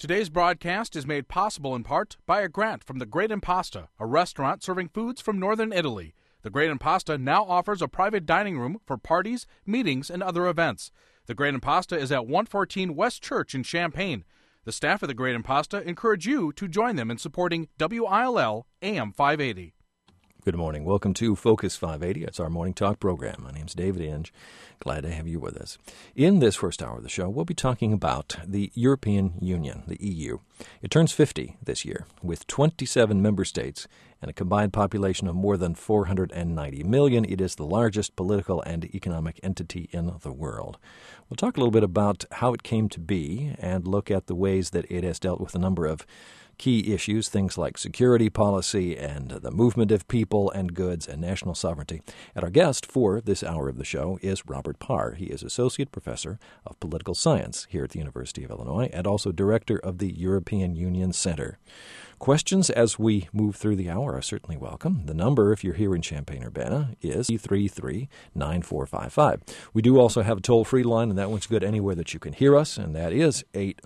Today's broadcast is made possible in part by a grant from the Great Impasta, a restaurant serving foods from northern Italy. The Great Impasta now offers a private dining room for parties, meetings, and other events. The Great Impasta is at 114 West Church in Champaign. The staff of the Great Impasta encourage you to join them in supporting WILL AM 580. Good morning. Welcome to Focus 580. It's our morning talk program. My name's David Inge. Glad to have you with us. In this first hour of the show, we'll be talking about the European Union, the EU. It turns 50 this year, with 27 member states and a combined population of more than 490 million. It is the largest political and economic entity in the world. We'll talk a little bit about how it came to be and look at the ways that it has dealt with a number of key issues, things like security policy and the movement of people and goods and national sovereignty. And our guest for this hour of the show is Robert Parr. He is Associate Professor of Political Science here at the University of Illinois and also Director of the European Union Center. Questions as we move through the hour are certainly welcome. The number, if you're here in Champaign-Urbana, is 333-9455. We do also have a toll-free line, and that one's good anywhere that you can hear us, and that is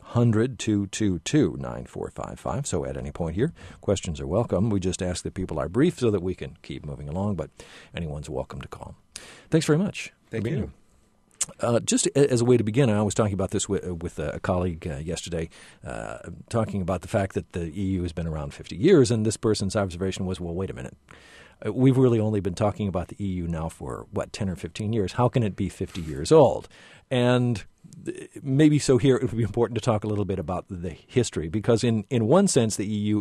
800-222-9455. So at any point here, questions are welcome. We just ask that people are brief so that we can keep moving along, but anyone's welcome to call. Thanks very much. Thank you. Just as a way to begin, I was talking about this with a colleague yesterday, talking about the fact that the EU has been around 50 years, and this person's observation was, well, wait a minute. We've really only been talking about the EU now for, 10 or 15 years. How can it be 50 years old? And maybe so here it would be important to talk a little bit about the history, because in one sense the EU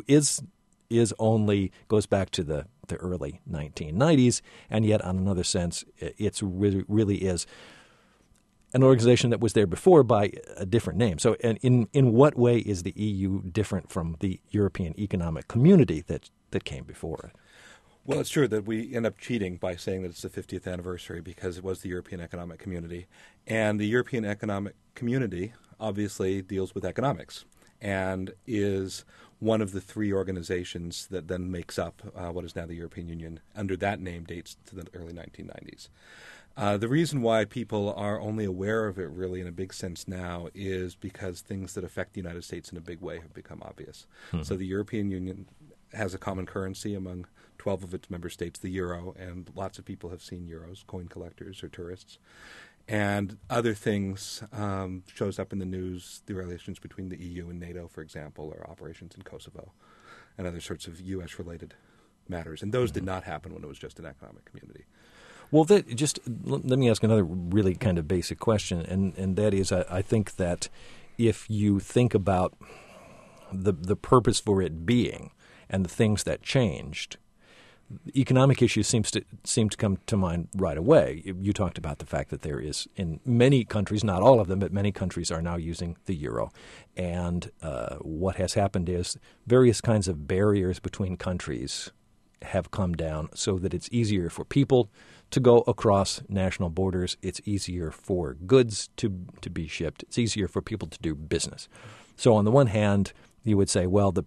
goes back to the early 1990s, and yet on another sense it's really is an organization that was there before by a different name. So in what way is the EU different from the European Economic Community that came before it? Well, it's true that we end up cheating by saying that it's the 50th anniversary because it was the European Economic Community. And the European Economic Community obviously deals with economics and is one of the three organizations that then makes up what is now the European Union. Under that name dates to the early 1990s. The reason why people are only aware of it really in a big sense now is because things that affect the United States in a big way have become obvious. Mm-hmm. So the European Union has a common currency among 12 of its member states, the euro, and lots of people have seen euros, coin collectors or tourists. And other things shows up in the news, the relations between the EU and NATO, for example, or operations in Kosovo, and other sorts of U.S.-related matters. And those did not happen when it was just an economic community. Well, let me ask another really kind of basic question, and that is I think that if you think about the purpose for it being and the things that changed, economic issues seem to come to mind right away. You talked about the fact that there is in many countries, not all of them, but many countries are now using the euro. And what has happened is various kinds of barriers between countries have come down so that it's easier for people to go across national borders. It's easier for goods to be shipped. It's easier for people to do business. So on the one hand, you would say, well, the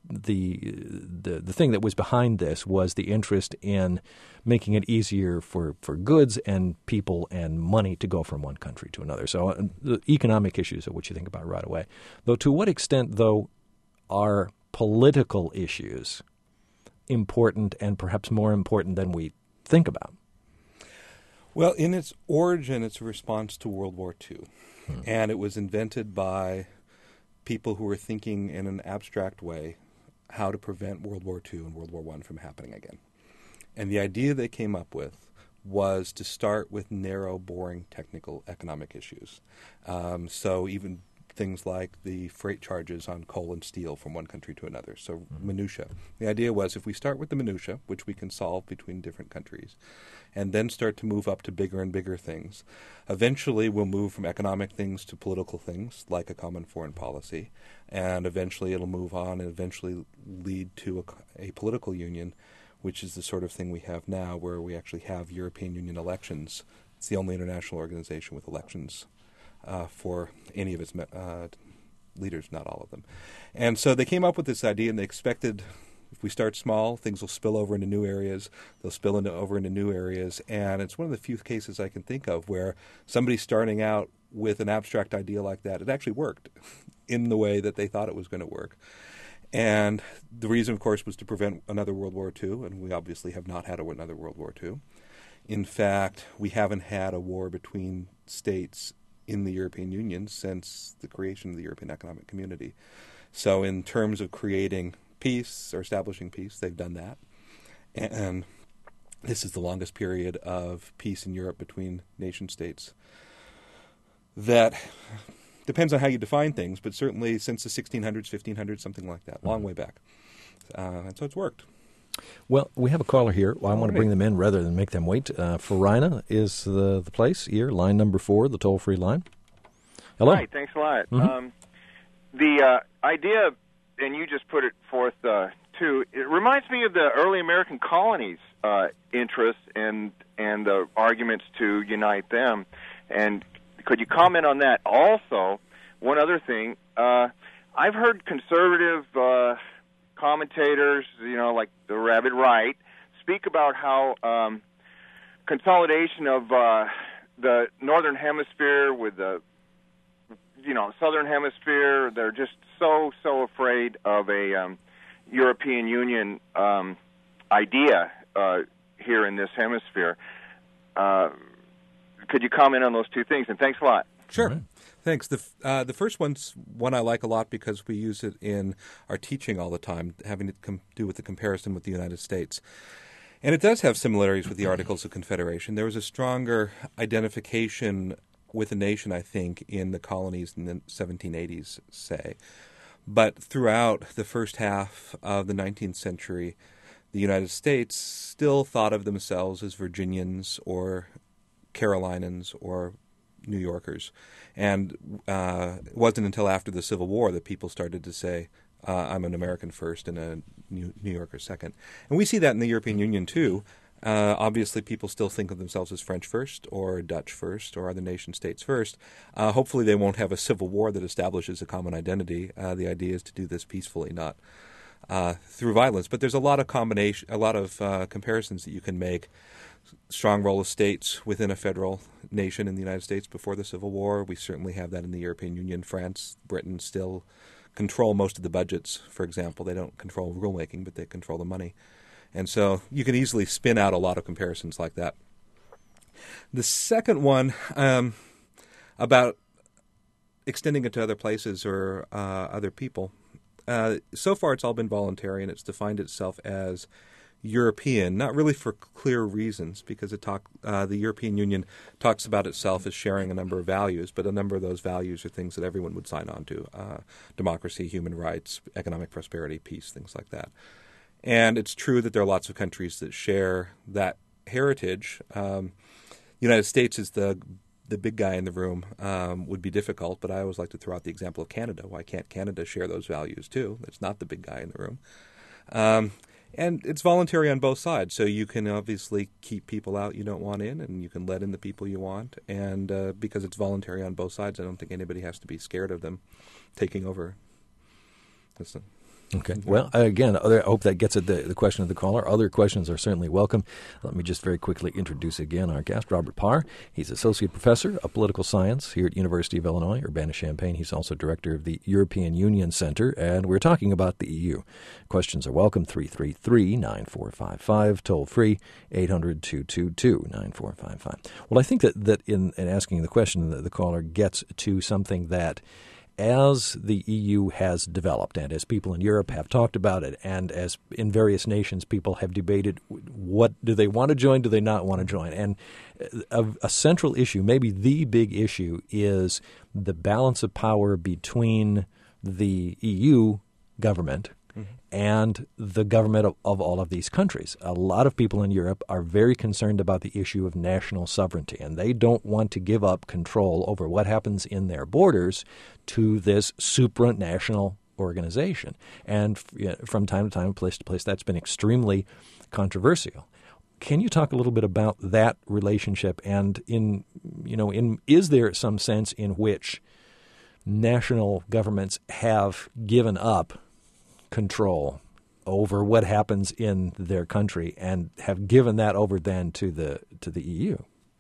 thing that was behind this was the interest in making it easier for goods and people and money to go from one country to another. So the economic issues are what you think about right away. Though to what extent, though, are political issues important and perhaps more important than we think about? Well, in its origin, it's a response to World War II. And it was invented by people who were thinking in an abstract way how to prevent World War II and World War I from happening again. And the idea they came up with was to start with narrow, boring, technical economic issues. So even things like the freight charges on coal and steel from one country to another, so minutia. The idea was if we start with the minutia, which we can solve between different countries, and then start to move up to bigger and bigger things, eventually we'll move from economic things to political things, like a common foreign policy, and eventually it'll move on and eventually lead to a political union, which is the sort of thing we have now, where we actually have European Union elections. It's the only international organization with elections for any of its leaders, not all of them. And so they came up with this idea, and they expected if we start small, things will spill over into new areas. They'll spill over into new areas. And it's one of the few cases I can think of where somebody's starting out with an abstract idea like that, it actually worked in the way that they thought it was going to work. And the reason, of course, was to prevent another World War II, and we obviously have not had another World War II. In fact, we haven't had a war between states in the European Union since the creation of the European Economic Community. So in terms of creating peace or establishing peace, they've done that. And this is the longest period of peace in Europe between nation states. That depends on how you define things, but certainly since the 1600s, 1500s, something like that, long way back. And so it's worked. Well, we have a caller here. Well, I want to bring them in rather than make them wait. Farina is the place here, line number 4, the toll-free line. Hello. Hi, thanks a lot. Mm-hmm. The idea, and you just put it forth too, it reminds me of the early American colonies' interests and the arguments to unite them. And could you comment on that? Also, one other thing, I've heard conservative commentators, like the rabid right, speak about how consolidation of the northern hemisphere with the southern hemisphere, they're just so afraid of a European Union idea here in this hemisphere. Could you comment on those two things? And thanks a lot. Sure. Right. Thanks. The first one's one I like a lot because we use it in our teaching all the time, having to do with the comparison with the United States. And it does have similarities with the Articles of Confederation. There was a stronger identification with a nation, I think, in the colonies in the 1780s, say. But throughout the first half of the 19th century, the United States still thought of themselves as Virginians or Carolinians or New Yorkers. And it wasn't until after the Civil War that people started to say, I'm an American first and a New Yorker second. And we see that in the European Union, too. Obviously, people still think of themselves as French first or Dutch first or other nation states first. Hopefully, they won't have a civil war that establishes a common identity. The idea is to do this peacefully, not through violence. But there's a lot of comparisons that you can make. Strong role of states within a federal nation in the United States before the Civil War. We certainly have that in the European Union. France, Britain still control most of the budgets, for example. They don't control rulemaking, but they control the money. And so you can easily spin out a lot of comparisons like that. The second one, about extending it to other places or other people, so far it's all been voluntary, and it's defined itself as European, not really for clear reasons, because the European Union talks about itself as sharing a number of values, but a number of those values are things that everyone would sign on to, democracy, human rights, economic prosperity, peace, things like that. And it's true that there are lots of countries that share that heritage. The United States is the big guy in the room, would be difficult, but I always like to throw out the example of Canada. Why can't Canada share those values too? It's not the big guy in the room. And it's voluntary on both sides, so you can obviously keep people out you don't want in, and you can let in the people you want. And because it's voluntary on both sides, I don't think anybody has to be scared of them taking over. Okay. Well, again, I hope that gets at the question of the caller. Other questions are certainly welcome. Let me just very quickly introduce again our guest, Robert Parr. He's Associate Professor of Political Science here at University of Illinois, Urbana-Champaign. He's also Director of the European Union Center, and we're talking about the EU. Questions are welcome, 333-9455, toll-free, 800-222-9455. Well, I think that in asking the question, the caller gets to something that as the EU has developed and as people in Europe have talked about it and as in various nations people have debated what do they want to join, do they not want to join. And a central issue, maybe the big issue, is the balance of power between the EU government and the government of all of these countries. A lot of people in Europe are very concerned about the issue of national sovereignty, and they don't want to give up control over what happens in their borders to this supranational organization. And from time to time, place to place, that's been extremely controversial. Can you talk a little bit about that relationship? And is there some sense in which national governments have given up control over what happens in their country and have given that over then to the EU?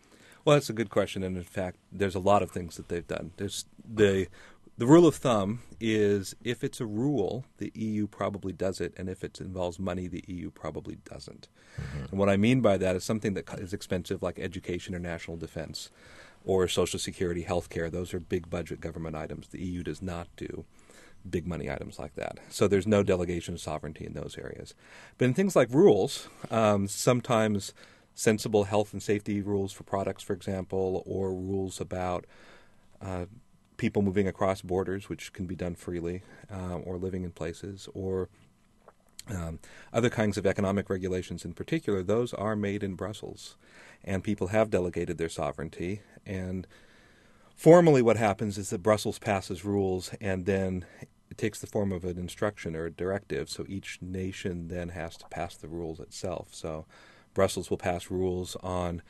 Well, that's a good question, and in fact, there's a lot of things that they've done. There's the rule of thumb is if it's a rule, the EU probably does it, and if it involves money, the EU probably doesn't. Mm-hmm. And what I mean by that is something that is expensive, like education or national defense, or Social Security, health care. Those are big budget government items. The EU does not do big money items like that. So there's no delegation of sovereignty in those areas. But in things like rules, sometimes sensible health and safety rules for products, for example, or rules about people moving across borders, which can be done freely, or living in places, or other kinds of economic regulations in particular, those are made in Brussels. And people have delegated their sovereignty. And formally what happens is that Brussels passes rules, and then it takes the form of an instruction or a directive, so each nation then has to pass the rules itself. So Brussels will pass rules on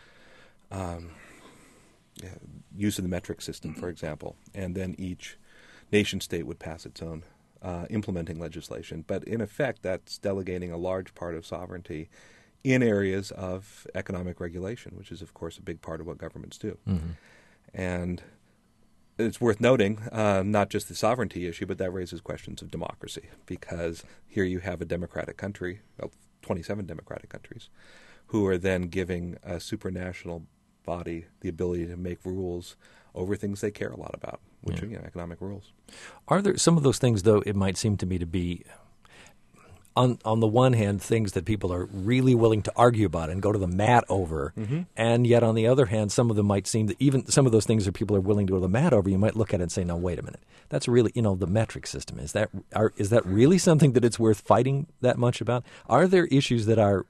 use of the metric system, for example, and then each nation state would pass its own implementing legislation. But in effect, that's delegating a large part of sovereignty in areas of economic regulation, which is, of course, a big part of what governments do. Mm-hmm. And it's worth noting, not just the sovereignty issue, but that raises questions of democracy, because here you have a democratic country, 27 democratic countries, who are then giving a supranational body the ability to make rules over things they care a lot about, which are economic rules. Are there some of those things, though, it might seem to me to be, on the one hand, things that people are really willing to argue about and go to the mat over, mm-hmm. and yet on the other hand, some of them might seem that even some of those things that people are willing to go to the mat over, you might look at it and say, no, wait a minute, that's really, the metric system. Is that really something that it's worth fighting that much about? Are there issues that are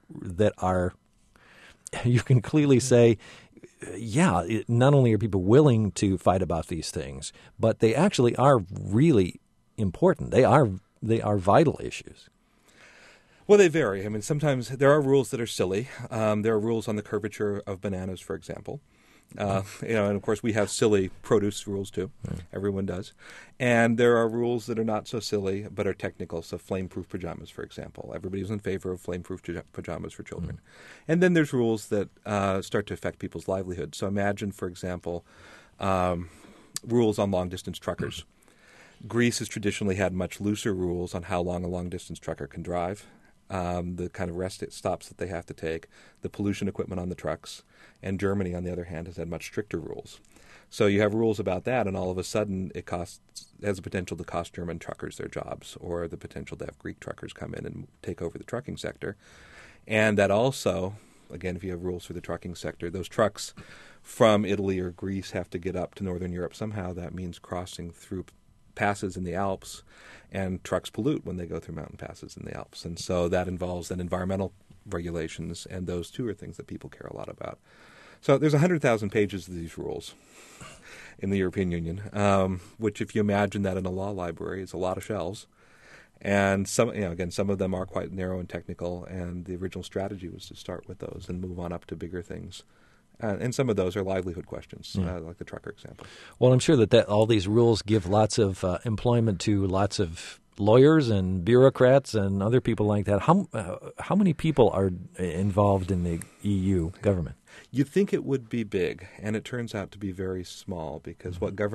you can clearly say, not only are people willing to fight about these things, but they actually are really important. They are vital issues. Well, they vary. I mean, sometimes there are rules that are silly. There are rules on the curvature of bananas, for example. And of course we have silly produce rules too. Everyone does. And there are rules that are not so silly but are technical. So flame-proof pajamas, for example. Everybody's in favor of flame-proof pajamas for children. And then there's rules that start to affect people's livelihoods. So imagine, for example, rules on long-distance truckers. Greece has traditionally had much looser rules on how long a long-distance trucker can drive. The kind of rest stops that they have to take, the pollution equipment on the trucks, and Germany, on the other hand, has had much stricter rules. So you have rules about that, and all of a sudden it has the potential to cost German truckers their jobs, or the potential to have Greek truckers come in and take over the trucking sector. And that also, again, if you have rules for the trucking sector, those trucks from Italy or Greece have to get up to Northern Europe somehow. That means crossing through passes in the Alps, and trucks pollute when they go through mountain passes in the Alps. And so that involves then environmental regulations, and those too are things that people care a lot about. So there's 100,000 pages of these rules in the European Union, which if you imagine that in a law library is a lot of shelves. And some of them are quite narrow and technical, and the original strategy was to start with those and move on up to bigger things. And some of those are livelihood questions, like the trucker example. Well, I'm sure that all these rules give lots of employment to lots of lawyers and bureaucrats and other people like that. How many people are involved in the EU government? You'd think it would be big, and it turns out to be very small, because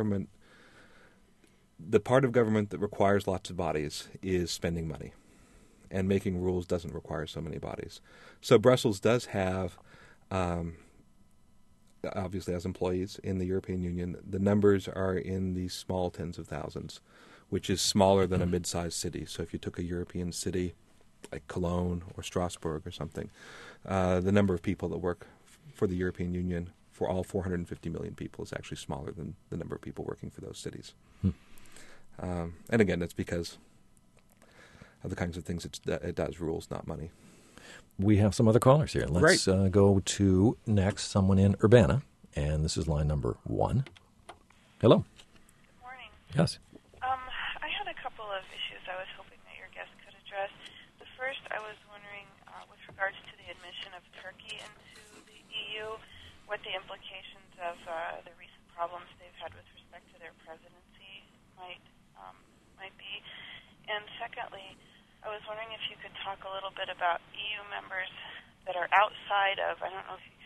the part of government that requires lots of bodies is spending money, and making rules doesn't require so many bodies. So Brussels does have, obviously as employees in the European Union, the numbers are in the small tens of thousands, which is smaller than a mid-sized city. So if you took a European city like Cologne or Strasbourg or something, the number of people that work for the European Union for all 450 million people is actually smaller than the number of people working for those cities. And again, that's because of the kinds of things it does, rules, not money. We have some other callers here. Let's go to next someone in Urbana, and this is line number 1. Hello. Good morning. Yes. I had a couple of issues I was hoping that your guest could address. The first, I was wondering, with regards to the admission of Turkey into the EU, what the implications of the recent problems they've had with respect to their presidency might be. And secondly, I was wondering if you could talk a little bit about EU members that are outside of, I don't know if you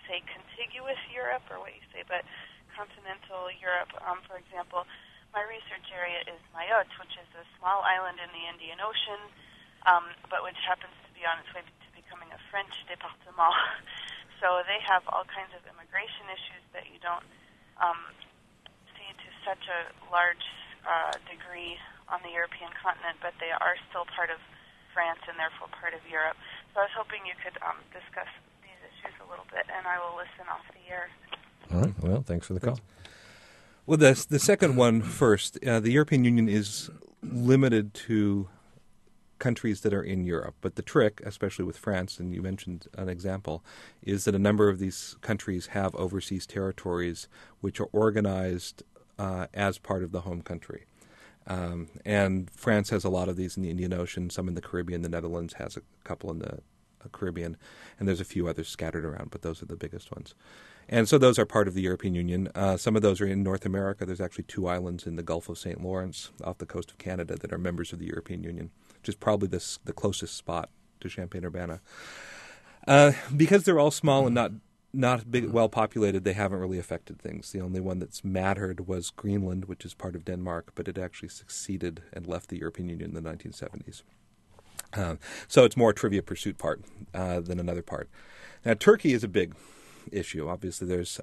say contiguous Europe or what you say, but continental Europe. For example, my research area is Mayotte, which is a small island in the Indian Ocean, but which happens to be on its way to becoming a French département. So they have all kinds of immigration issues that you don't see to such a large degree on the European continent, but they are still part of France and therefore part of Europe. So I was hoping you could discuss these issues a little bit, and I will listen off the air. All right. Well, thanks for the call. Well, the second one first. The European Union is limited to countries that are in Europe. But the trick, especially with France, and you mentioned an example, is that a number of these countries have overseas territories which are organized as part of the home country. And France has a lot of these in the Indian Ocean, some in the Caribbean. The Netherlands has a couple in the Caribbean, and there's a few others scattered around, but those are the biggest ones. And so those are part of the European Union. Some of those are in North America. There's actually 2 islands in the Gulf of St. Lawrence off the coast of Canada that are members of the European Union, which is probably the closest spot to Champaign-Urbana. Because they're all small and not big, well populated, they haven't really affected things. The only one that's mattered was Greenland, which is part of Denmark, but it actually succeeded and left the European Union in the 1970s. So it's more a trivia pursuit part than another part. Now, Turkey is a big issue. Obviously, there's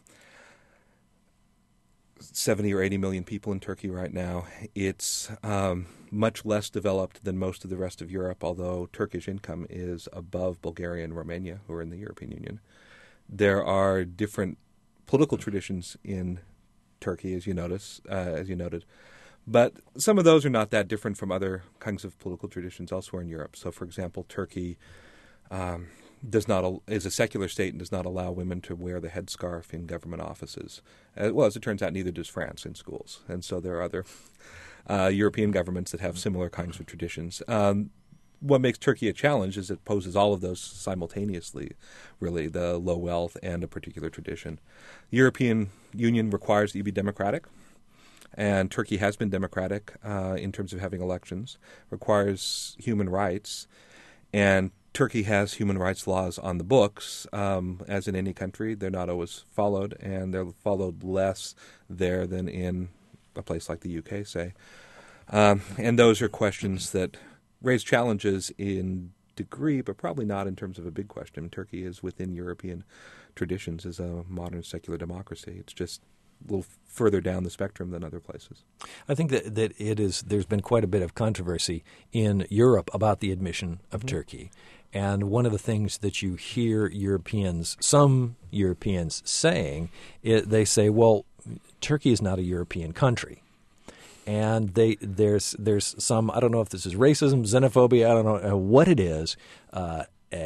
70 or 80 million people in Turkey right now. It's much less developed than most of the rest of Europe, although Turkish income is above Bulgaria and Romania, who are in the European Union. There are different political traditions in Turkey, as you noted. But some of those are not that different from other kinds of political traditions elsewhere in Europe. So, for example, Turkey is a secular state and does not allow women to wear the headscarf in government offices. Well, as it turns out, neither does France in schools. And so there are other European governments that have similar kinds of traditions. What makes Turkey a challenge is it poses all of those simultaneously, really, the low wealth and a particular tradition. The European Union requires that you be democratic. And Turkey has been democratic in terms of having elections, requires human rights, and Turkey has human rights laws on the books, as in any country. They're not always followed, and they're followed less there than in a place like the UK, say. And those are questions that raise challenges in degree, but probably not in terms of a big question. Turkey is within European traditions as a modern secular democracy. It's just a little further down the spectrum than other places. I think that it is. There's been quite a bit of controversy in Europe about the admission of Turkey. And one of the things that you hear some Europeans saying, they say, well, Turkey is not a European country. And there's some, I don't know if this is racism, xenophobia, I don't know what it is, and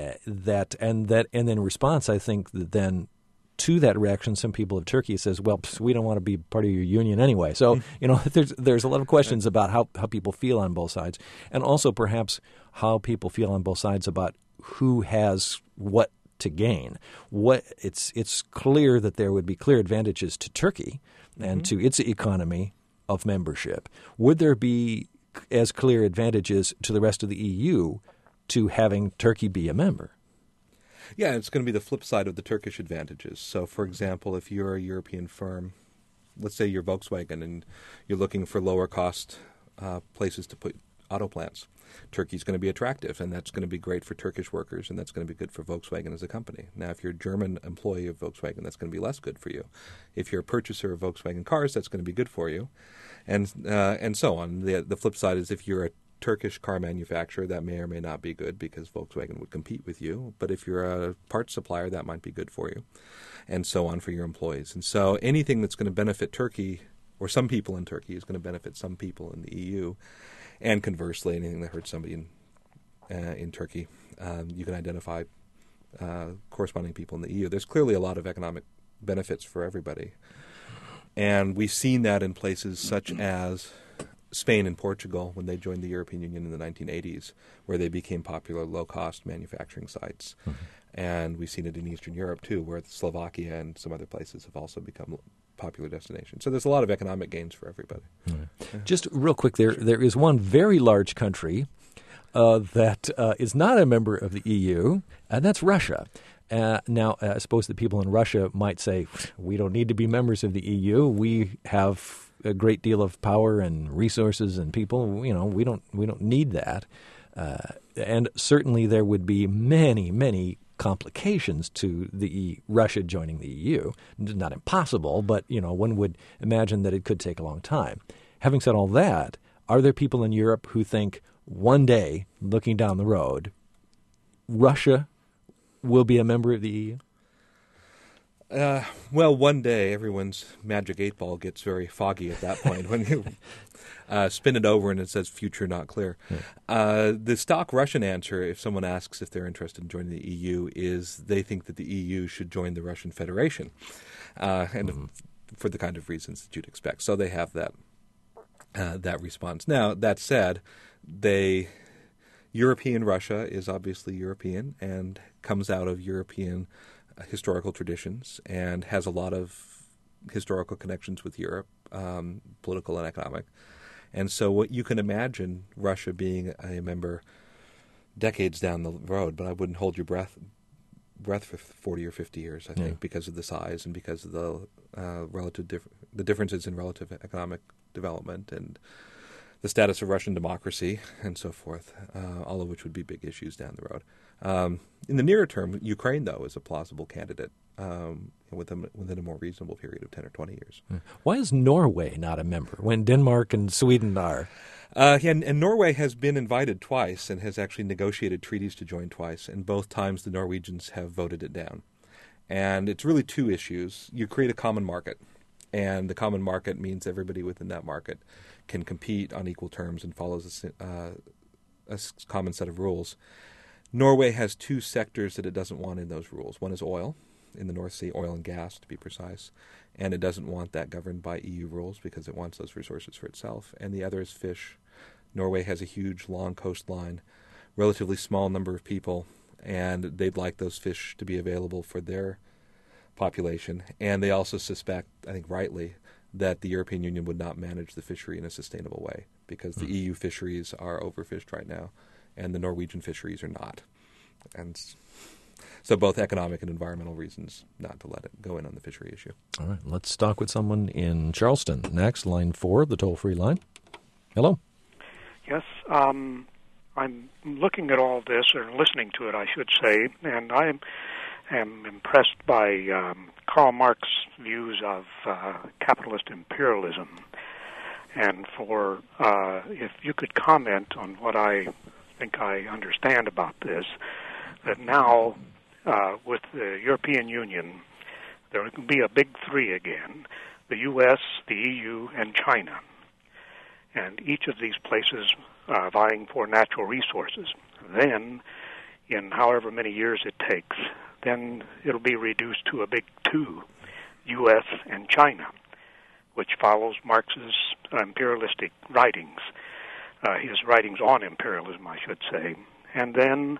in response, I think that then to that reaction, some people of Turkey says, well, we don't want to be part of your union anyway. So, there's a lot of questions about how people feel on both sides, and also perhaps how people feel on both sides about who has what to gain. It's clear that there would be clear advantages to Turkey and to its economy of membership. Would there be as clear advantages to the rest of the EU to having Turkey be a member? Yeah, it's going to be the flip side of the Turkish advantages. So, for example, if you're a European firm, let's say you're Volkswagen and you're looking for lower cost places to put auto plants, Turkey's going to be attractive, and that's going to be great for Turkish workers, and that's going to be good for Volkswagen as a company. Now, if you're a German employee of Volkswagen, that's going to be less good for you. If you're a purchaser of Volkswagen cars, that's going to be good for you, and so on. The flip side is if you're a Turkish car manufacturer, that may or may not be good because Volkswagen would compete with you. But if you're a parts supplier, that might be good for you, and so on for your employees. And so anything that's going to benefit Turkey or some people in Turkey is going to benefit some people in the EU. And conversely, anything that hurts somebody in Turkey, you can identify corresponding people in the EU. There's clearly a lot of economic benefits for everybody. And we've seen that in places such as Spain and Portugal when they joined the European Union in the 1980s, where they became popular low-cost manufacturing sites. Mm-hmm. And we've seen it in Eastern Europe, too, where Slovakia and some other places have also become popular destinations. So there's a lot of economic gains for everybody. Mm-hmm. Yeah. Just real quick, there is one very large country that is not a member of the EU, and that's Russia. Now, I suppose the people in Russia might say, we don't need to be members of the EU. We have a great deal of power and resources and people. We don't need that. And certainly there would be many, many complications to Russia joining the EU. Not impossible, but one would imagine that it could take a long time. Having said all that, are there people in Europe who think one day, looking down the road, Russia will be a member of the EU? Well, one day everyone's magic 8-ball gets very foggy at that point when you spin it over and it says future not clear. Yeah. The stock Russian answer, if someone asks if they're interested in joining the EU, is they think that the EU should join the Russian Federation, and for the kind of reasons that you'd expect. So they have that response. Now, that said, European Russia is obviously European and comes out of European historical traditions and has a lot of historical connections with Europe, political and economic. And so what you can imagine Russia being a member decades down the road, but I wouldn't hold your breath for 40 or 50 years, I think, because of the size and because of the the differences in relative economic development and the status of Russian democracy and so forth, all of which would be big issues down the road. In the nearer term, Ukraine, though, is a plausible candidate within a more reasonable period of 10 or 20 years. Why is Norway not a member when Denmark and Sweden are? And Norway has been invited twice and has actually negotiated treaties to join twice, and both times the Norwegians have voted it down. And it's really two issues. You create a common market, and the common market means everybody within that market can compete on equal terms and follows a common set of rules. Norway has two sectors that it doesn't want in those rules. One is oil in the North Sea, oil and gas to be precise, and it doesn't want that governed by EU rules because it wants those resources for itself. And the other is fish. Norway has a huge, long coastline, relatively small number of people, and they'd like those fish to be available for their population. And they also suspect, I think rightly, that the European Union would not manage the fishery in a sustainable way because the EU fisheries are overfished right now and the Norwegian fisheries are not. And so both economic and environmental reasons not to let it go in on the fishery issue. All right, let's talk with someone in Charleston. Next, line 4, the toll-free line. Hello. Yes, I'm looking at all this, or listening to it, I should say, and I am impressed by Karl Marx's views of capitalist imperialism. And if you could comment on what I think I understand about this, that now with the European Union, there will be a big three again, the U.S., the EU, and China. And each of these places vying for natural resources. Then, in however many years it takes, then it'll be reduced to a big two, U.S. and China, which follows Marx's imperialistic writings, his writings on imperialism, I should say. And then,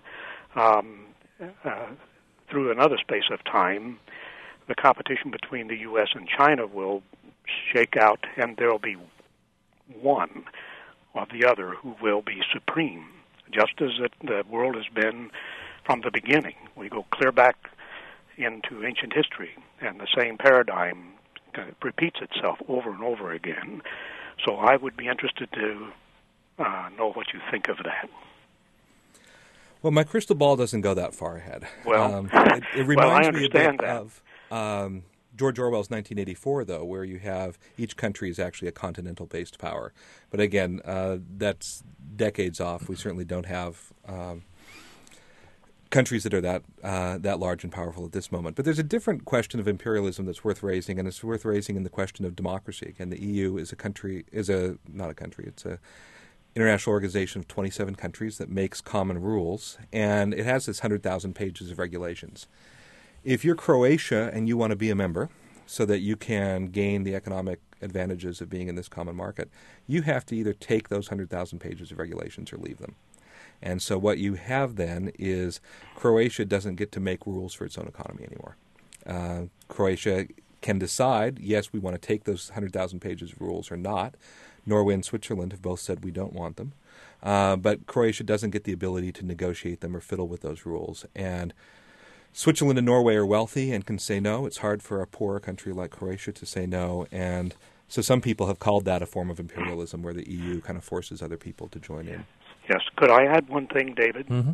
through another space of time, the competition between the U.S. and China will shake out, and there will be one or the other who will be supreme, just as the world has been from the beginning. We go clear back into ancient history, and the same paradigm kind of repeats itself over and over again. So I would be interested to know what you think of that. Well, my crystal ball doesn't go that far ahead. Well, it reminds me a bit of George Orwell's 1984, though, where you have each country is actually a continental-based power. But again, that's decades off. We certainly don't have countries that are that large and powerful at this moment. But there's a different question of imperialism that's worth raising, and it's worth raising in the question of democracy. Again, the EU is it's a international organization of 27 countries that makes common rules, and it has this 100,000 pages of regulations. If you're Croatia and you want to be a member so that you can gain the economic advantages of being in this common market, you have to either take those 100,000 pages of regulations or leave them. And so what you have then is Croatia doesn't get to make rules for its own economy anymore. Croatia can decide, yes, we want to take those 100,000 pages of rules or not. Norway and Switzerland have both said we don't want them. But Croatia doesn't get the ability to negotiate them or fiddle with those rules. And Switzerland and Norway are wealthy and can say no. It's hard for a poorer country like Croatia to say no. And so some people have called that a form of imperialism where the EU kind of forces other people to join in. Yes. Could I add one thing, David? Mm-hmm.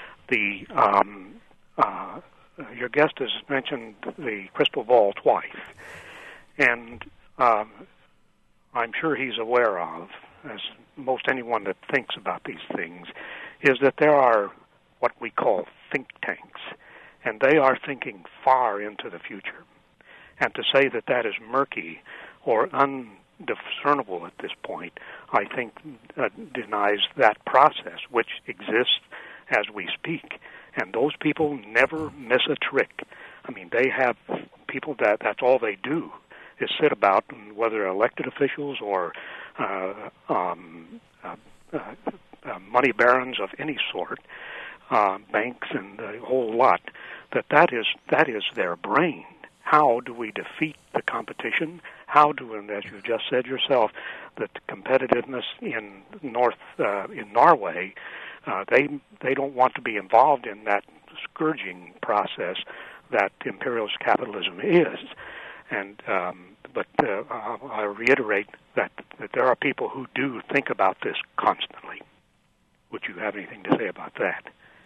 Your guest has mentioned the crystal ball twice. And I'm sure he's aware of, as most anyone that thinks about these things, is that there are what we call think tanks, and they are thinking far into the future. And to say that that is murky or undiscernible at this point, I think denies that process, which exists as we speak. And those people never miss a trick. I mean, they have people that's all they do is sit about, whether elected officials or money barons of any sort, banks and the whole lot, that is their brain. How do we defeat the competition? How do, and as you just said yourself, the competitiveness in Norway, they don't want to be involved in that scourging process that imperialist capitalism is. And but I reiterate that there are people who do think about this constantly. Would you have anything to say about that?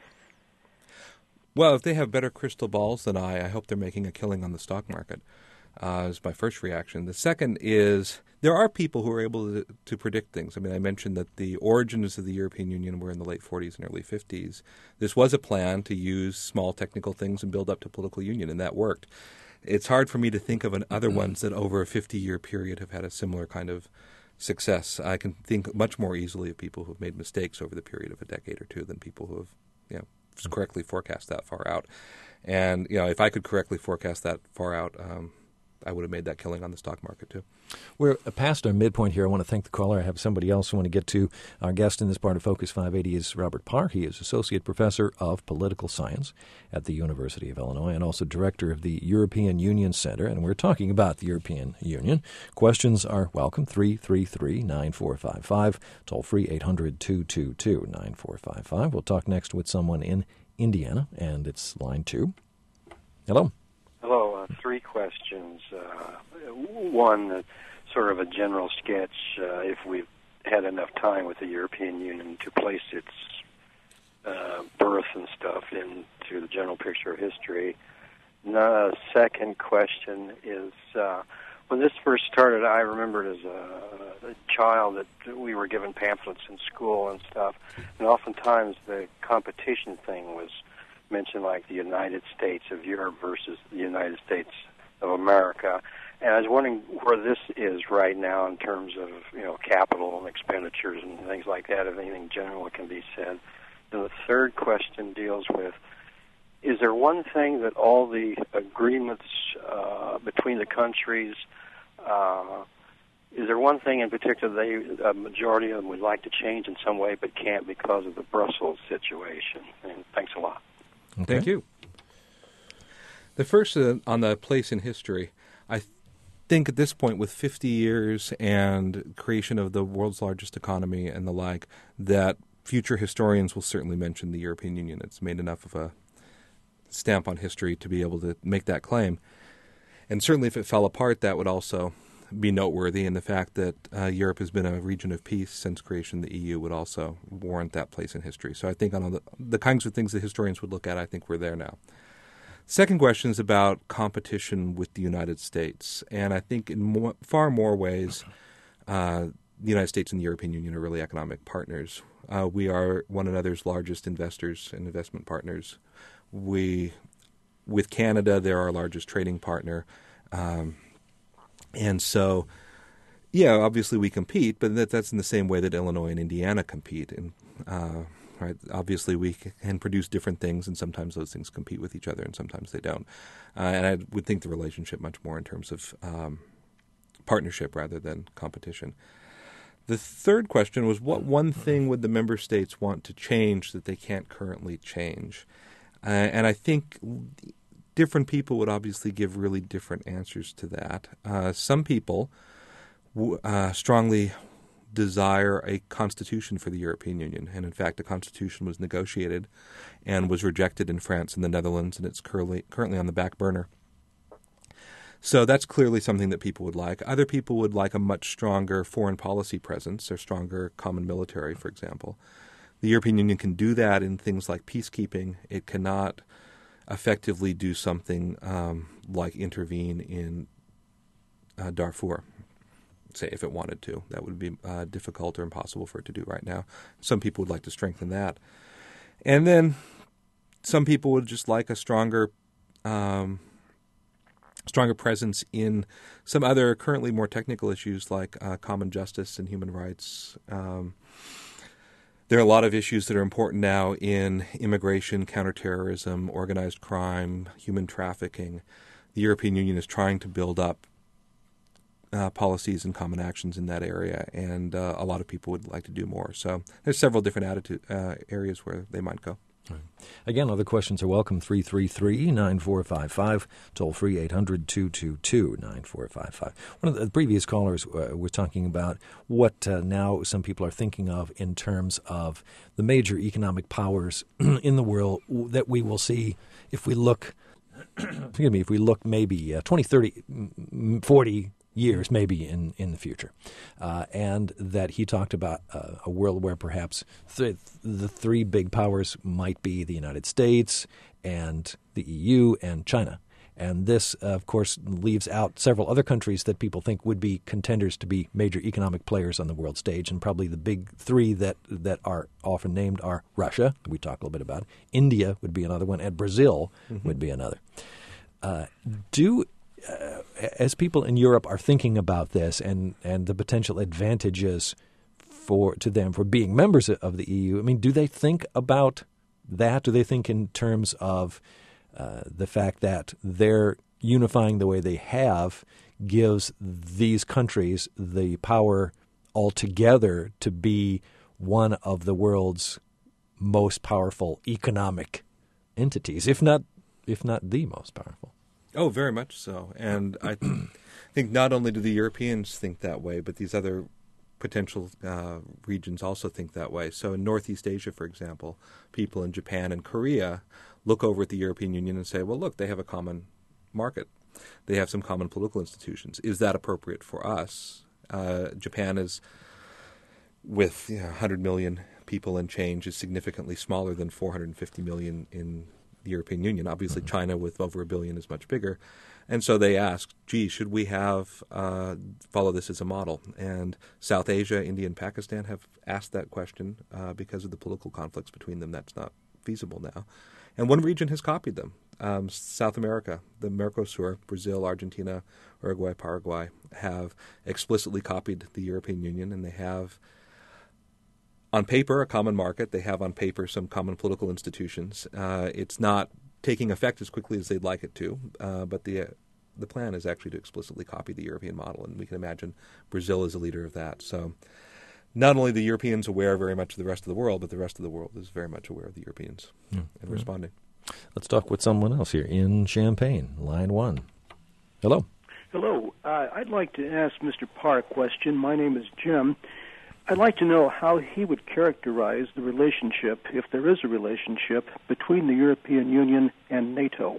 Well, if they have better crystal balls than I hope they're making a killing on the stock market, is my first reaction. The second is there are people who are able to predict things. I mean, I mentioned that the origins of the European Union were in the late 40s and early 50s. This was a plan to use small technical things and build up to political union, and that worked. It's hard for me to think of other ones that over a 50-year period have had a similar kind of success. I can think much more easily of people who have made mistakes over the period of a decade or two than people who have, correctly forecast that far out. And, if I could correctly forecast that far out, I would have made that killing on the stock market too. We're past our midpoint here. I want to thank the caller. I have somebody else who want to get to. Our guest in this part of Focus 580 is Robert Parr. He is Associate Professor of Political Science at the University of Illinois and also Director of the European Union Center. And we're talking about the European Union. Questions are welcome. 333-9455. Toll free 800-222-9455. We'll talk next with someone in Indiana, and it's line 2. Hello. Hello. 3 questions. One, sort of a general sketch, if we've had enough time with the European Union to place its birth and stuff into the general picture of history. Second question is, when this first started, I remembered as a child that we were given pamphlets in school and stuff, and oftentimes the competition thing was mentioned, like the United States of Europe versus the United States of America. And I was wondering where this is right now in terms of, capital and expenditures and things like that, if anything general can be said. And the third question deals with, is there one thing that all the agreements between the countries, is there one thing in particular a majority of them would like to change in some way but can't because of the Brussels situation? And thanks a lot. Okay. Thank you. The first on the place in history, I think at this point with 50 years and creation of the world's largest economy and the like, that future historians will certainly mention the European Union. It's made enough of a stamp on history to be able to make that claim. And certainly if it fell apart, that would also be noteworthy, and the fact that Europe has been a region of peace since creation of the EU would also warrant that place in history. So I think on all the kinds of things that historians would look at, I think we're there now. Second question is about competition with the United States, and I think in far more ways the United States and the European Union are really economic partners. We are one another's largest investors and investment partners. With Canada, they're our largest trading partner. And so, obviously we compete, but that's in the same way that Illinois and Indiana compete. And right, obviously we can produce different things, and sometimes those things compete with each other, and sometimes they don't. And I would think the relationship much more in terms of partnership rather than competition. The third question was, what one thing would the member states want to change that they can't currently change? And I think different people would obviously give really different answers to that. Some people strongly desire a constitution for the European Union. And in fact, a constitution was negotiated and was rejected in France and the Netherlands, and it's currently on the back burner. So that's clearly something that people would like. Other people would like a much stronger foreign policy presence, or stronger common military, for example. The European Union can do that in things like peacekeeping. It cannot effectively do something like intervene in Darfur, say, if it wanted to. That would be difficult or impossible for it to do right now. Some people would like to strengthen that. And then some people would just like a stronger presence in some other currently more technical issues like common justice and human rights. There are a lot of issues that are important now in immigration, counterterrorism, organized crime, human trafficking. The European Union is trying to build up policies and common actions in that area, and a lot of people would like to do more. So there's several different areas where they might go. Right. Again, other questions are welcome. 333-9455, toll free 800-222-9455. One of the previous callers was talking about what now some people are thinking of in terms of the major economic powers in the world that we will see if we look, if we look maybe 20, 30, 40 years maybe in the future. And that he talked about a world where perhaps the three big powers might be the United States and the EU and China. And this, of course, leaves out several other countries that people think would be contenders to be major economic players on the world stage. And probably the big three that are often named are Russia, we talked a little bit about, India would be another one, and Brazil would be another. As people in Europe are thinking about this and the potential advantages to them for being members of the EU, I mean, do they think about that? Do they think in terms of the fact that they're unifying the way they have gives these countries the power altogether to be one of the world's most powerful economic entities, if not the most powerful? Oh, very much so. And I think not only do the Europeans think that way, but these other potential regions also think that way. So in Northeast Asia, for example, people in Japan and Korea look over at the European Union and say, well, look, they have a common market. They have some common political institutions. Is that appropriate for us? Japan is, with 100 million people and change, is significantly smaller than 450 million in the European Union. Obviously, China with over 1 billion is much bigger. And so they asked, gee, should we follow this as a model? And South Asia, India, and Pakistan have asked that question because of the political conflicts between them. That's not feasible now. And one region has copied them. South America, the Mercosur, Brazil, Argentina, Uruguay, Paraguay, have explicitly copied the European Union, and they have on paper a common market. They have on paper some common political institutions. It's not taking effect as quickly as they'd like it to, but the plan is actually to explicitly copy the European model, and we can imagine Brazil is a leader of that. So not only the Europeans aware very much of the rest of the world, but the rest of the world is very much aware of the Europeans and responding. Let's talk with someone else here in Champaign, line 1. Hello. Hello. I'd like to ask Mr. Parr a question. My name is Jim. I'd like to know how he would characterize the relationship, if there is a relationship, between the European Union and NATO.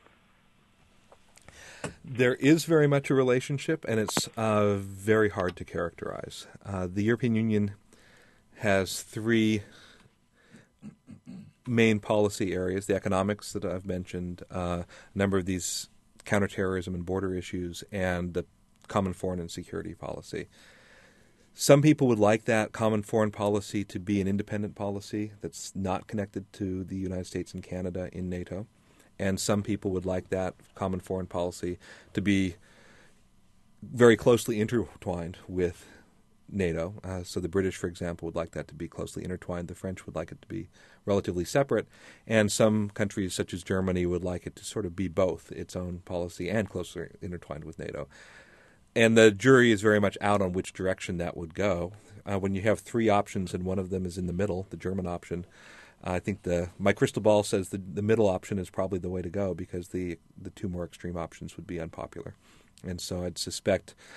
There is very much a relationship, and it's very hard to characterize. The European Union has three main policy areas: the economics that I've mentioned, a number of these counterterrorism and border issues, and the common foreign and security policy. Some people would like that common foreign policy to be an independent policy that's not connected to the United States and Canada in NATO. And some people would like that common foreign policy to be very closely intertwined with NATO. So the British, for example, would like that to be closely intertwined. The French would like it to be relatively separate. And some countries, such as Germany, would like it to sort of be both its own policy and closely intertwined with NATO. And the jury is very much out on which direction that would go. When you have three options and one of them is in the middle, the German option, I think my crystal ball says the middle option is probably the way to go, because the two more extreme options would be unpopular. And so I'd suspect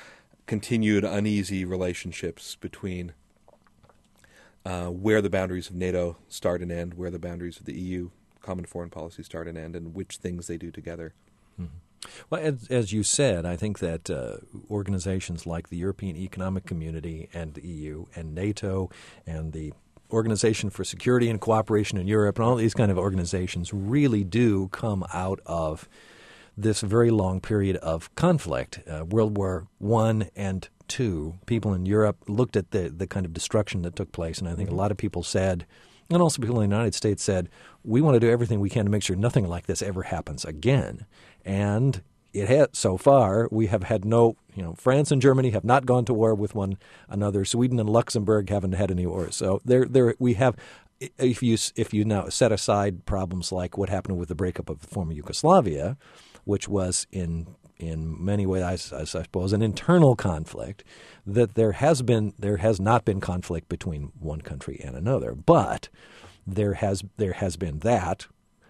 continued uneasy relationships between where the boundaries of NATO start and end, where the boundaries of the EU common foreign policy start and end, and which things they do together. Mm-hmm. Well, as you said, I think that organizations like the European Economic Community and the EU and NATO and the Organization for Security and Cooperation in Europe and all these kind of organizations really do come out of this very long period of conflict. World War I and II, people in Europe looked at the kind of destruction that took place, and I think a lot of people said, and also people in the United States said, we want to do everything we can to make sure nothing like this ever happens again. And it has, so far, we have had no, France and Germany have not gone to war with one another. Sweden and Luxembourg haven't had any wars. So there we have, if you now set aside problems like what happened with the breakup of the former Yugoslavia, which was in many ways, I suppose, an internal conflict, that there has not been conflict between one country and another, but there has been that,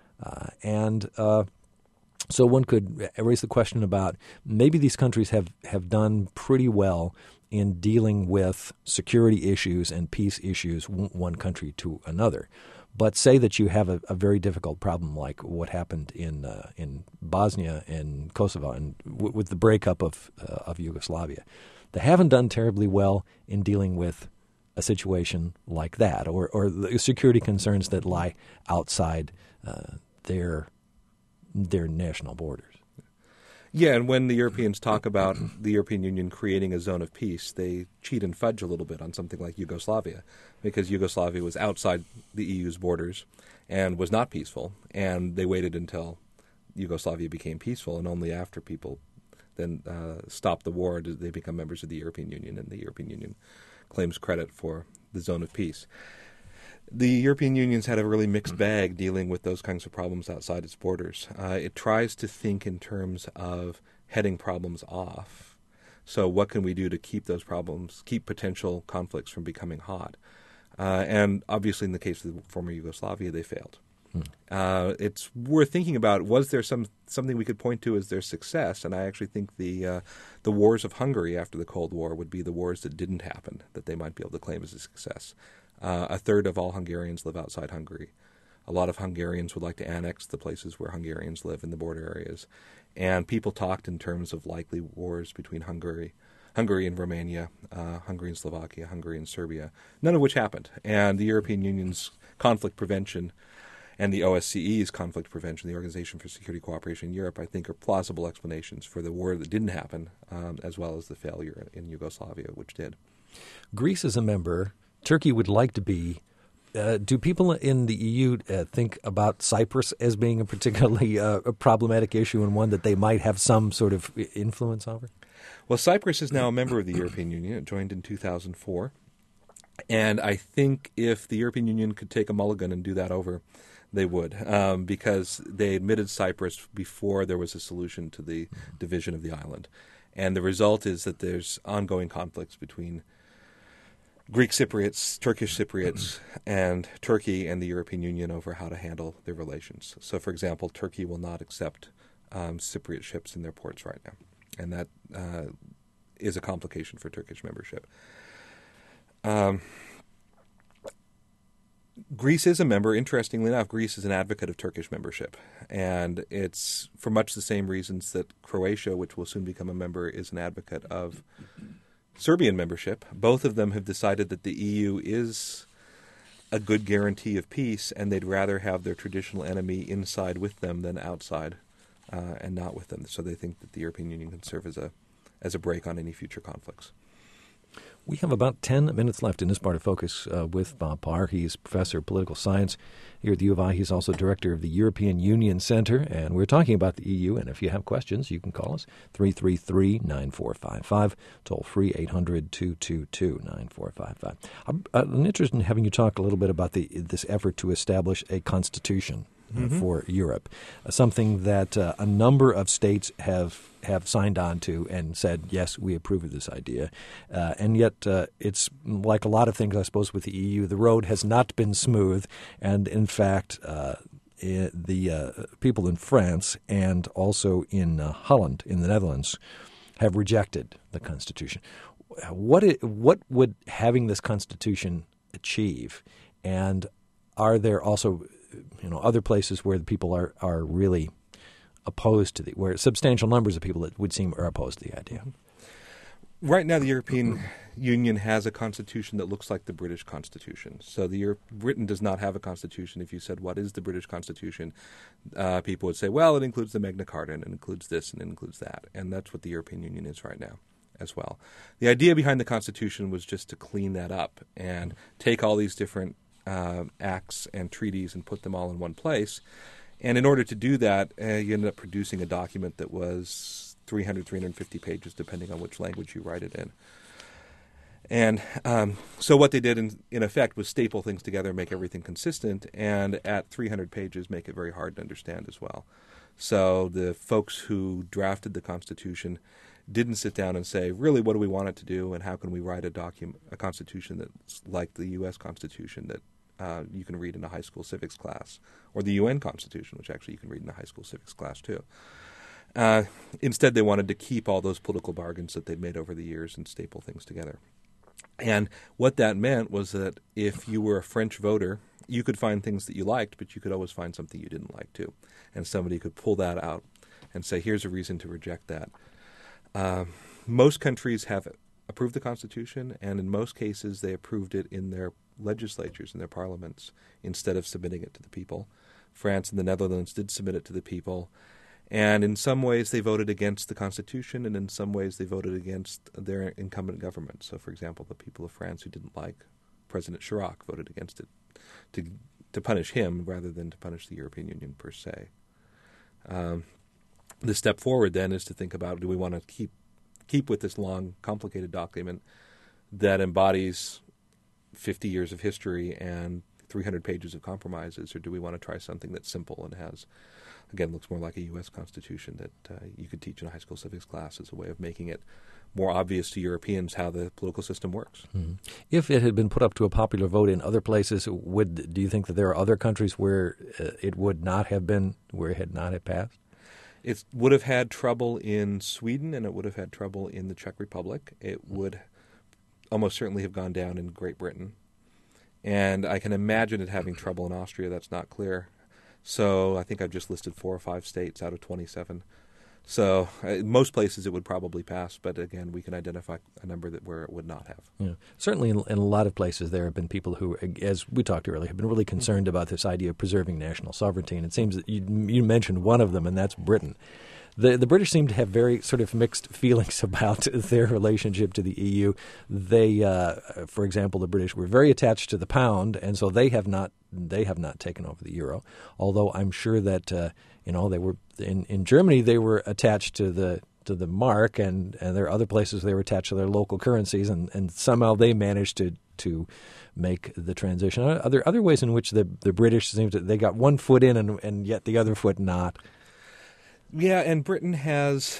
so one could raise the question about maybe these countries have done pretty well in dealing with security issues and peace issues one country to another. But say that you have a very difficult problem like what happened in Bosnia and Kosovo and with the breakup of Yugoslavia. They haven't done terribly well in dealing with a situation like that or the security concerns that lie outside their national borders. Yeah, and when the Europeans talk about the European Union creating a zone of peace, they cheat and fudge a little bit on something like Yugoslavia, because Yugoslavia was outside the EU's borders and was not peaceful, and they waited until Yugoslavia became peaceful, and only after people then stopped the war did they become members of the European Union, and the European Union claims credit for the zone of peace. The European Union's had a really mixed bag dealing with those kinds of problems outside its borders. It tries to think in terms of heading problems off. So what can we do to keep those problems, keep potential conflicts from becoming hot? And obviously in the case of the former Yugoslavia, they failed. It's worth thinking about, was there something we could point to as their success? And I actually think the wars of Hungary after the Cold War would be the wars that didn't happen, that they might be able to claim as a success. A third of all Hungarians live outside Hungary. A lot of Hungarians would like to annex the places where Hungarians live in the border areas. And people talked in terms of likely wars between Hungary and Romania, Hungary and Slovakia, Hungary and Serbia, none of which happened. And the European Union's conflict prevention and the OSCE's conflict prevention, the Organization for Security and Cooperation in Europe, I think are plausible explanations for the war that didn't happen, as well as the failure in Yugoslavia, which did. Greece is a member. Turkey would like to be. Do people in the EU think about Cyprus as being a particularly problematic issue and one that they might have some sort of influence over? Well, Cyprus is now a member of the European Union. It joined in 2004. And I think if the European Union could take a mulligan and do that over, they would, because they admitted Cyprus before there was a solution to the division of the island. And the result is that there's ongoing conflicts between Greek Cypriots, Turkish Cypriots, and Turkey and the European Union over how to handle their relations. So, for example, Turkey will not accept Cypriot ships in their ports right now. And that is a complication for Turkish membership. Greece is a member. Interestingly enough, Greece is an advocate of Turkish membership. And it's for much the same reasons that Croatia, which will soon become a member, is an advocate of Serbian membership. Both of them have decided that the EU is a good guarantee of peace, and they'd rather have their traditional enemy inside with them than outside and not with them. So they think that the European Union can serve as a brake on any future conflicts. We have about 10 minutes left in this part of Focus with Bob Parr. He's professor of political science here at the U of I. He's also director of the European Union Center, and we're talking about the EU. And if you have questions, you can call us 333-9455, toll free 800-222-9455. I'm interested in having you talk a little bit about this effort to establish a constitution for Europe, something that a number of states have signed on to and said, yes, we approve of this idea. And yet it's like a lot of things, I suppose, with the EU. The road has not been smooth. And in fact, the people in France and also in Holland, in the Netherlands, have rejected the Constitution. What would having this Constitution achieve? And are there also, other places where the people are really opposed to where substantial numbers of people that would seem are opposed to the idea? Right now, the European Union has a constitution that looks like the British Constitution. So Britain does not have a constitution. If you said, what is the British Constitution? People would say, well, it includes the Magna Carta, and it includes this, and it includes that. And that's what the European Union is right now as well. The idea behind the Constitution was just to clean that up and take all these different acts and treaties and put them all in one place. And in order to do that, you ended up producing a document that was 300, 350 pages, depending on which language you write it in. And so what they did, in effect, was staple things together, make everything consistent, and at 300 pages, make it very hard to understand as well. So the folks who drafted the Constitution didn't sit down and say, really, what do we want it to do, and how can we write a Constitution that's like the U.S. Constitution that you can read in a high school civics class, or the UN Constitution, which actually you can read in a high school civics class too. Instead, they wanted to keep all those political bargains that they'd made over the years and staple things together. And what that meant was that if you were a French voter, you could find things that you liked, but you could always find something you didn't like too. And somebody could pull that out and say, here's a reason to reject that. Most countries have approved the Constitution, and in most cases they approved it in their legislatures, in their parliaments, instead of submitting it to the people. France and the Netherlands did submit it to the people. And in some ways they voted against the Constitution, and in some ways they voted against their incumbent government. So, for example, the people of France who didn't like President Chirac voted against it to punish him rather than to punish the European Union per se. The step forward then is to think about, do we want to keep with this long, complicated document that embodies 50 years of history and 300 pages of compromises, or do we want to try something that's simple and has, again, looks more like a U.S. Constitution that you could teach in a high school civics class as a way of making it more obvious to Europeans how the political system works. Mm-hmm. If it had been put up to a popular vote in other places, do you think that there are other countries where it would not have been, where it had not have passed? It would have had trouble in Sweden, and it would have had trouble in the Czech Republic. It would almost certainly have gone down in Great Britain. And I can imagine it having trouble in Austria. That's not clear. So I think I've just listed 4 or 5 states out of 27. So most places it would probably pass, but again, we can identify a number where it would not have. Yeah. Certainly in a lot of places there have been people who, as we talked earlier, have been really concerned about this idea of preserving national sovereignty. And it seems that you mentioned one of them, and that's Britain. The British seem to have very sort of mixed feelings about their relationship to the EU. They, for example, the British were very attached to the pound, and so they have not taken over the euro. Although I'm sure that they were in Germany, they were attached to the mark, and there are other places they were attached to their local currencies, and somehow they managed to make the transition. Are there other ways in which the British seems that they got one foot in and yet the other foot not? Yeah, and Britain is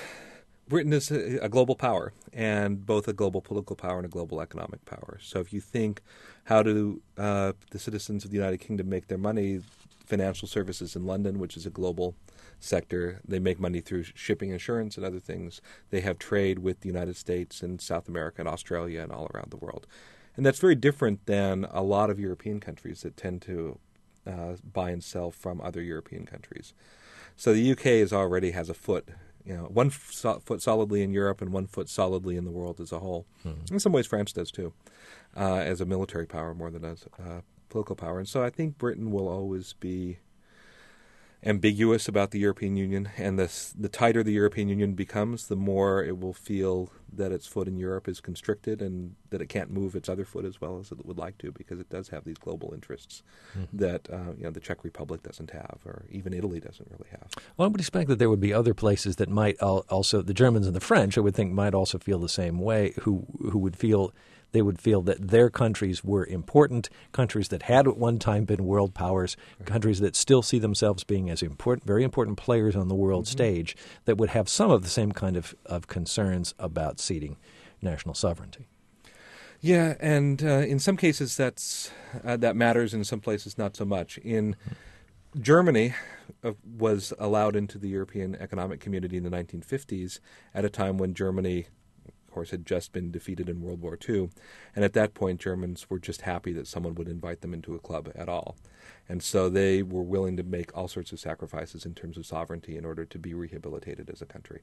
a global power, and both a global political power and a global economic power. So if you think, how do the citizens of the United Kingdom make their money? Financial services in London, which is a global sector. They make money through shipping, insurance, and other things. They have trade with the United States and South America and Australia and all around the world. And that's very different than a lot of European countries that tend to buy and sell from other European countries. So the UK already has a foot, one foot solidly in Europe and one foot solidly in the world as a whole. Mm-hmm. In some ways, France does too, as a military power more than as a political power. And so I think Britain will always be ambiguous about the European Union, and the tighter the European Union becomes, the more it will feel that its foot in Europe is constricted and that it can't move its other foot as well as it would like to, because it does have these global interests that the Czech Republic doesn't have, or even Italy doesn't really have. Well, I would expect that there would be other places that might also, the Germans and the French, I would think, might also feel the same way, who would feel they would feel that their countries were important, countries that had at one time been world powers, countries that still see themselves being as important, very important players on the world stage, that would have some of the same kind of concerns about ceding national sovereignty. Yeah, and in some cases that matters, in some places not so much. In Germany, was allowed into the European Economic Community in the 1950s at a time when Germany, of course, had just been defeated in World War II. And at that point, Germans were just happy that someone would invite them into a club at all. And so they were willing to make all sorts of sacrifices in terms of sovereignty in order to be rehabilitated as a country.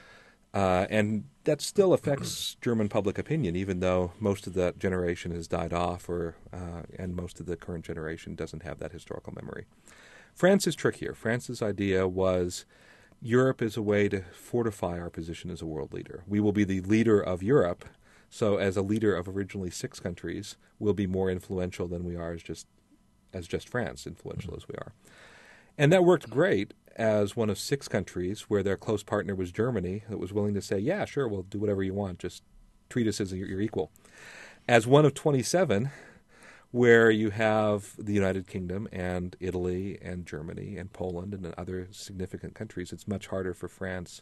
And that still affects German public opinion, even though most of that generation has died off, and most of the current generation doesn't have that historical memory. France is trickier. France's idea was Europe is a way to fortify our position as a world leader. We will be the leader of Europe, so as a leader of originally 6 countries, we'll be more influential than we are as just France, influential as we are. And that worked great as one of 6 countries where their close partner was Germany that was willing to say, yeah, sure, we'll do whatever you want, just treat us as your equal. As one of 27 where you have the United Kingdom and Italy and Germany and Poland and other significant countries, it's much harder for France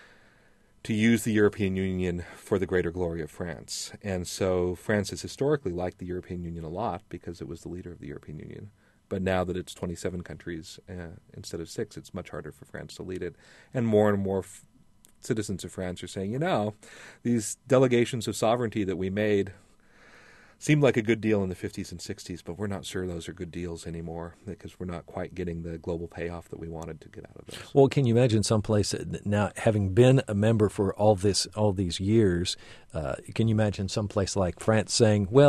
to use the European Union for the greater glory of France. And so France has historically liked the European Union a lot because it was the leader of the European Union. But now that it's 27 countries instead of 6, it's much harder for France to lead it. And more citizens of France are saying, these delegations of sovereignty that we made seemed like a good deal in the 50s and 60s, but we're not sure those are good deals anymore because we're not quite getting the global payoff that we wanted to get out of those. Well, can you imagine someplace now, having been a member for all these years, can you imagine someplace like France saying, well,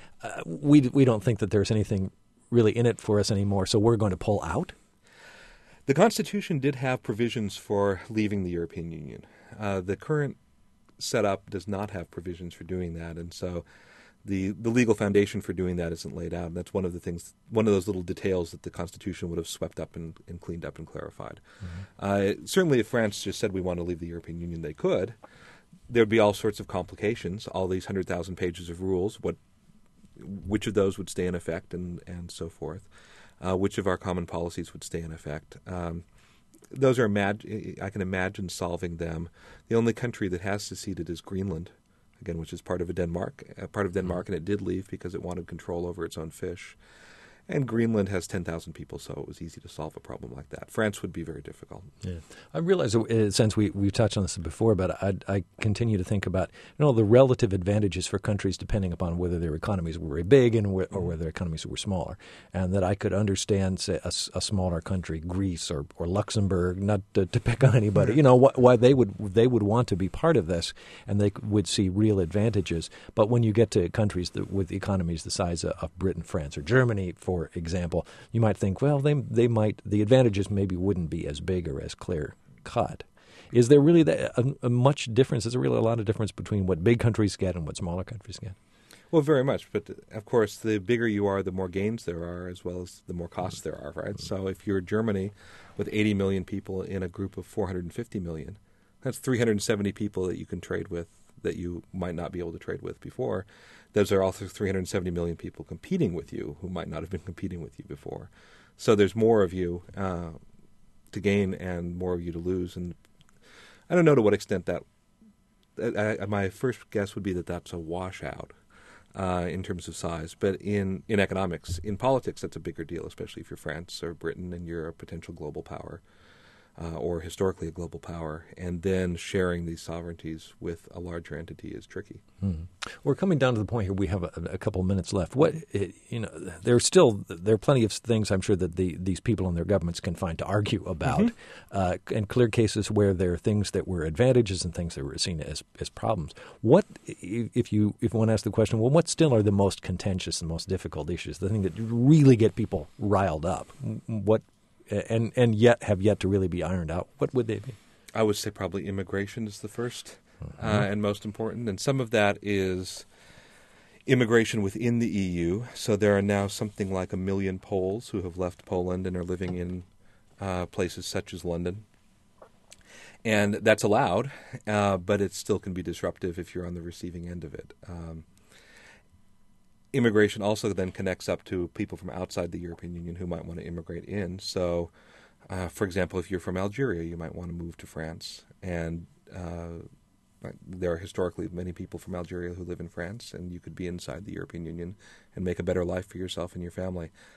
we don't think that there's anything really in it for us anymore, so we're going to pull out? The Constitution did have provisions for leaving the European Union. The current setup does not have provisions for doing that, and so the legal foundation for doing that isn't laid out. And that's one of those little details that the Constitution would have swept up and cleaned up and clarified. Mm-hmm. Certainly if France just said we want to leave the European Union, they could. There would be all sorts of complications, all these 100,000 pages of rules, which of those would stay in effect and so forth, which of our common policies would stay in effect. Those are I can imagine solving them. The only country that has seceded is Greenland, again, which is part of Denmark, and it did leave because it wanted control over its own fish. And Greenland has 10,000 people, so it was easy to solve a problem like that. France would be very difficult. Yeah, I realize, since we've touched on this before, but I continue to think about the relative advantages for countries depending upon whether their economies were very big or whether their economies were smaller, and that I could understand, say, a smaller country, Greece or Luxembourg, not to pick on anybody, why they would want to be part of this, and they would see real advantages. But when you get to countries with economies the size of Britain, France, or Germany, for example, you might think, well, the advantages maybe wouldn't be as big or as clear cut. Is there really a much difference? Is there really a lot of difference between what big countries get and what smaller countries get? Well, very much. But, of course, the bigger you are, the more gains there are, as well as the more costs there are, right? So if you're Germany with 80 million people in a group of 450 million, that's 370 people that you can trade with that you might not be able to trade with before. Those are also 370 million people competing with you who might not have been competing with you before. So there's more of you to gain and more of you to lose. And I don't know to what extent that my first guess would be that that's a washout in terms of size. But in economics, in politics, that's a bigger deal, especially if you're France or Britain and you're a potential global power. Or historically a global power, and then sharing these sovereignties with a larger entity is tricky. Mm-hmm. We're coming down to the point here. We have a couple of minutes left. There are plenty of things I'm sure that these people and their governments can find to argue about, and clear cases where there are things that were advantages and things that were seen as problems. What if you want to ask the question? Well, what still are the most contentious and most difficult issues? The thing that really get people riled up. What? And yet have yet to really be ironed out. What would they be? I would say probably immigration is the first and most important. And some of that is immigration within the EU. So there are now something like 1 million Poles who have left Poland and are living in places such as London. And that's allowed, but it still can be disruptive if you're on the receiving end of it. Immigration also then connects up to people from outside the European Union who might want to immigrate in. So, for example, if you're from Algeria, you might want to move to France. And there are historically many people from Algeria who live in France, and you could be inside the European Union and make a better life for yourself and your family.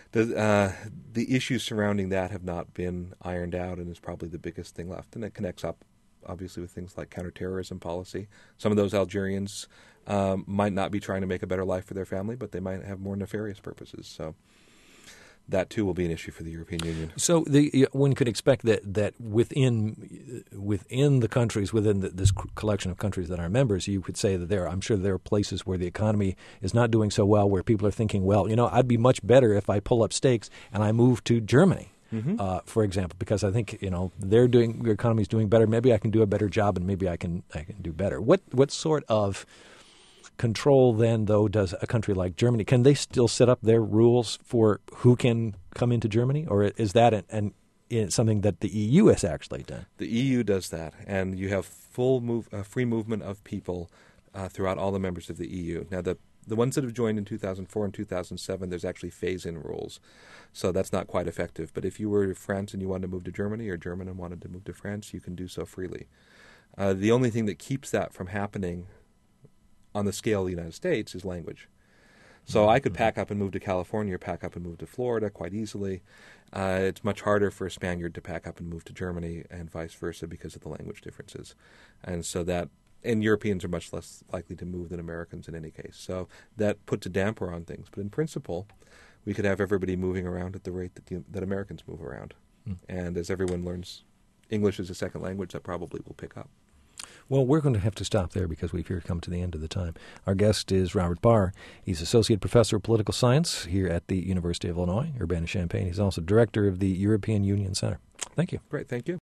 The issues surrounding that have not been ironed out, and is probably the biggest thing left. And it connects up, obviously, with things like counterterrorism policy. Some of those Algerians might not be trying to make a better life for their family, but they might have more nefarious purposes. So that too will be an issue for the European Union. So one could expect that within the countries, within this collection of countries that are members, you could say that I'm sure there are places where the economy is not doing so well, where people are thinking, well, I'd be much better if I pull up stakes and I move to Germany, for example, because I think their economy is doing better. Maybe I can do a better job, and maybe I can do better. What sort of control then, though, does a country like Germany? Can they still set up their rules for who can come into Germany, or is that something that the EU has actually done? The EU does that, and you have free movement of people throughout all the members of the EU. Now, the ones that have joined in 2004 and 2007, there's actually phase-in rules, so that's not quite effective. But if you were France and you wanted to move to Germany, or German and wanted to move to France, you can do so freely. The only thing that keeps that from happening on the scale of the United States is language. So I could pack up and move to California, or pack up and move to Florida quite easily. It's much harder for a Spaniard to pack up and move to Germany, and vice versa, because of the language differences. And Europeans are much less likely to move than Americans in any case. So that puts a damper on things. But in principle, we could have everybody moving around at the rate that Americans move around. And as everyone learns English as a second language, that probably will pick up. Well, we're going to have to stop there because we've here come to the end of the time. Our guest is Robert Barr. He's Associate Professor of Political Science here at the University of Illinois, Urbana-Champaign. He's also Director of the European Union Center. Thank you. Great, thank you.